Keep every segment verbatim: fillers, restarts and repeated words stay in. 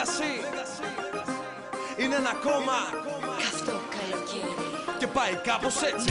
Legacy είναι ένα κόμμα καυτό καλοκαίρι και πάει κάπως έτσι.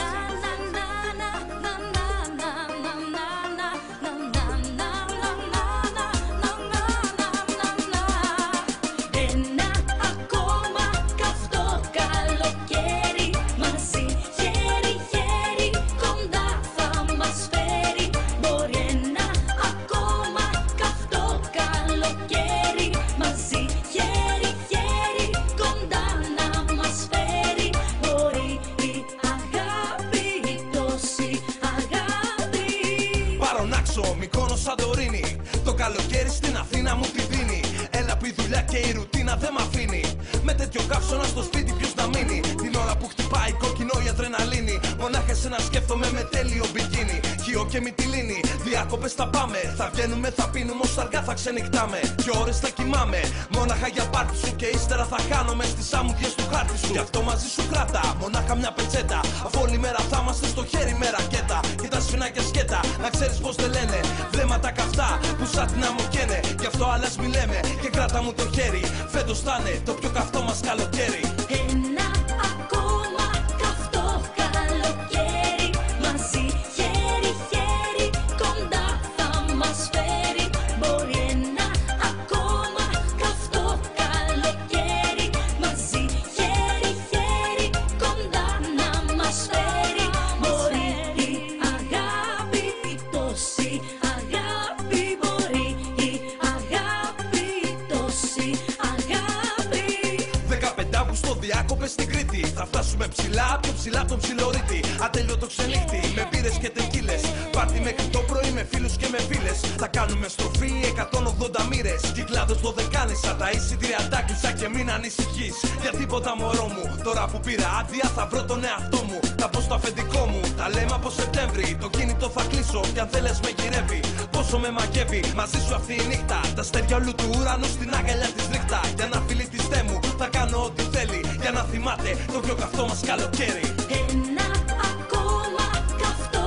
Μυκόνος Σαντορίνη, το καλοκαίρι στην Αθήνα μου τη δίνει. Έλα πει δουλειά και η ρουτίνα δεν μ' αφήνει. Με τέτοιο καύσωνα στο σπίτι ποιος να μείνει. Την ώρα που χτυπάει κόκκινο η αδρεναλίνη. Μονάχα εσένα σκέφτομαι με τέλειο μπικίνι. Χιό και μυτιλίνη, διακοπές θα πάμε. Θα βγαίνουμε, θα πίνουμε, ως αργά θα ξενυχτάμε. Και ώρες θα κοιμάμαι, μόναχα για πάρτι σου. Και ύστερα θα χάνομαι στις άμμουδιες του χάρτη σου. Γι' αυτό μαζί σου κράτα, μονάχα μια πετσέτα. Αφού όλη μέρα θα είμαστε στο χέρι με ρακέτα. Και τα σφινάκια σκέτα, να ξέρεις πως δεν λένε. Βλέμματα καυτά που σαν την άμμο καίνε. Γι' αυτό άλλας μη λέμε και κράτα μου το χέρι. Φέτος θα είναι το πιο καυτό μας καλοκαίρι. Ένα ακόμα καυτό καλοκαίρι. Μαζί χέρι χέρι κοντά θα μας φέρει. Μπορεί ένα ακόμα καυτό καλοκαίρι. Μαζί χέρι χέρι κοντά να μας φέρει. Μπορεί η αγάπη η τόση αγάπη. Μπορεί η αγάπη η τόση αγάπη. Δεκαπέντε Αυγούστου διάκοπες στην Κρήτη. Θα φτάσουμε ψηλά, πιο ψηλά τον ψιλορίτη. Ατέλειωτο ξενύχτη με μπύρες και τεκίλες. Πάρτι μέχρι το πρωί με φίλους και με φίλες. Θα κάνουμε στροφή εκατόν ογδόντα μοίρες. Κυκλάδες δωδεκάνησα, τα εισιτήρια κλείσα και μην ανησυχείς για τίποτα μωρό μου. Τώρα που πήρα άδεια θα βρω τον εαυτό μου. Θα πω στο αφεντικό μου, τα λέμε από Σεπτέμβρη. Το κινητό θα κλείσω κι αν θέλεις με γυρεύει. Πόσο με μαγεύει μαζί σου αυτή η νύχτα. Τα αστέρια όλου του ουρανού στην αγκαλιά της ρίχτα. Για να φιλεί τη στέ μου θα κάνω ό,τι θέλει. Για να θυμάται το πιο καυτό μας καλοκαίρι. Ένα ακόμα καυτό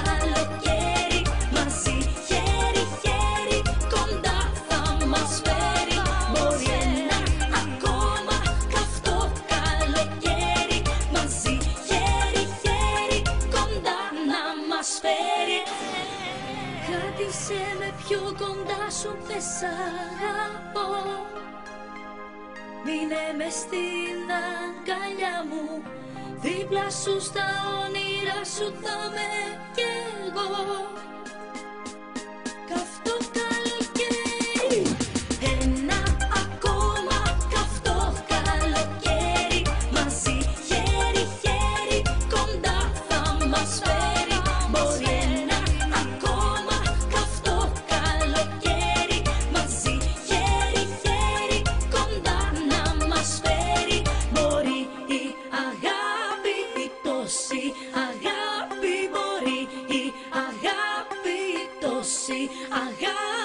καλοκαίρι. Μαζί χέρι χέρι κοντά θα μας φέρει. Μπορεί ένα ακόμα καυτό καλοκαίρι. Μαζί χέρι χέρι κοντά να μας φέρει. Κράτησε με πιο κοντά σου, δεν σ' αγαπώ. Μείνε μες στην αγκαλιά μου. Δίπλα σου στα όνειρα σου θα με κι εγώ. Καυτό καλοκαίρι. Ένα ακόμα καυτό καλοκαίρι. Μαζί χέρι χέρι κοντά θα μας φέρει. Μπορεί ένα ακόμα καυτό καλοκαίρι. Μαζί χέρι χέρι κοντά να μας φέρει. Μπορεί η αγάπη η τόση αγάπη. Μπορεί η αγάπη η τόση αγάπη.